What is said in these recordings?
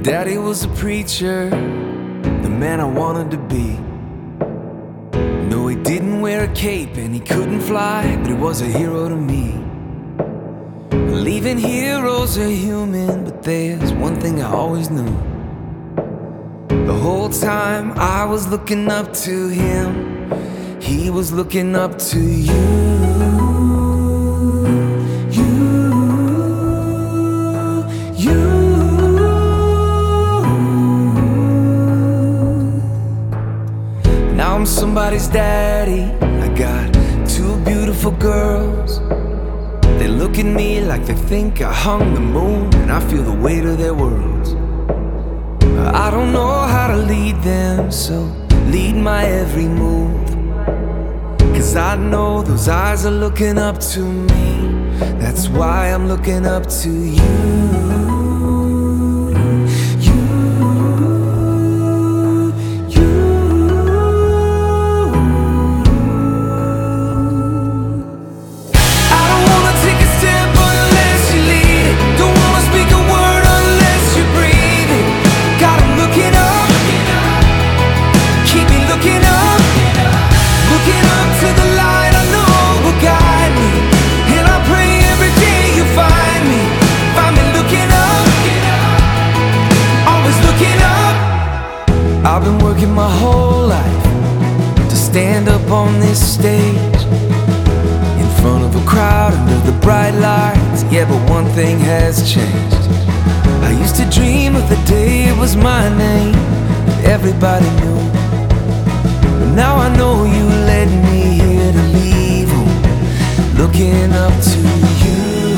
Daddy was a preacher, the man I wanted to be. No, he didn't wear a cape and he couldn't fly, but he was a hero to me. Believing heroes are human, but there's one thing I always knew. The whole time I was looking up to him, he was looking up to you. Now I'm somebody's daddy. I got two beautiful girls. They look at me like they think I hung the moon, and I feel the weight of their worlds. I don't know how to lead them, so lead my every move. 'Cause I know those eyes are looking up to me. That's why I'm looking up to you. I've been working my whole life to stand up on this stage, in front of a crowd under the bright lights. Yeah, but one thing has changed. I used to dream of the day it was my name that everybody knew. But now I know you led me here to leave home, looking up to you.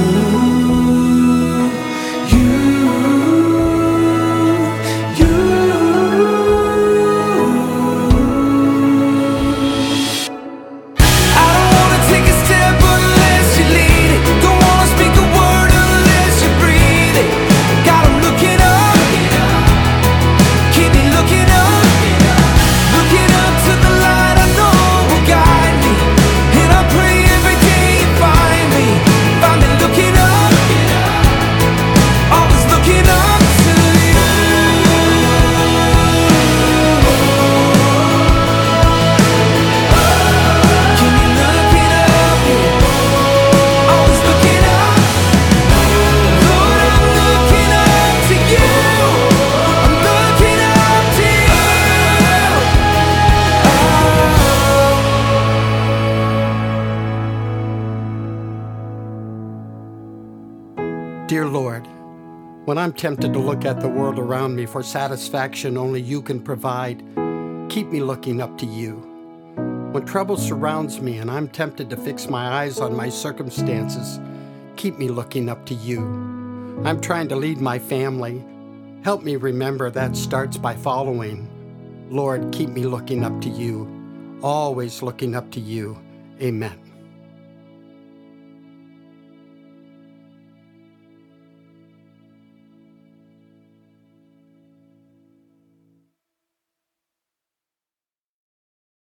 Dear Lord, when I'm tempted to look at the world around me for satisfaction only you can provide, keep me looking up to you. When trouble surrounds me and I'm tempted to fix my eyes on my circumstances, keep me looking up to you. I'm trying to lead my family. Help me remember that starts by following. Lord, keep me looking up to you, always looking up to you. Amen.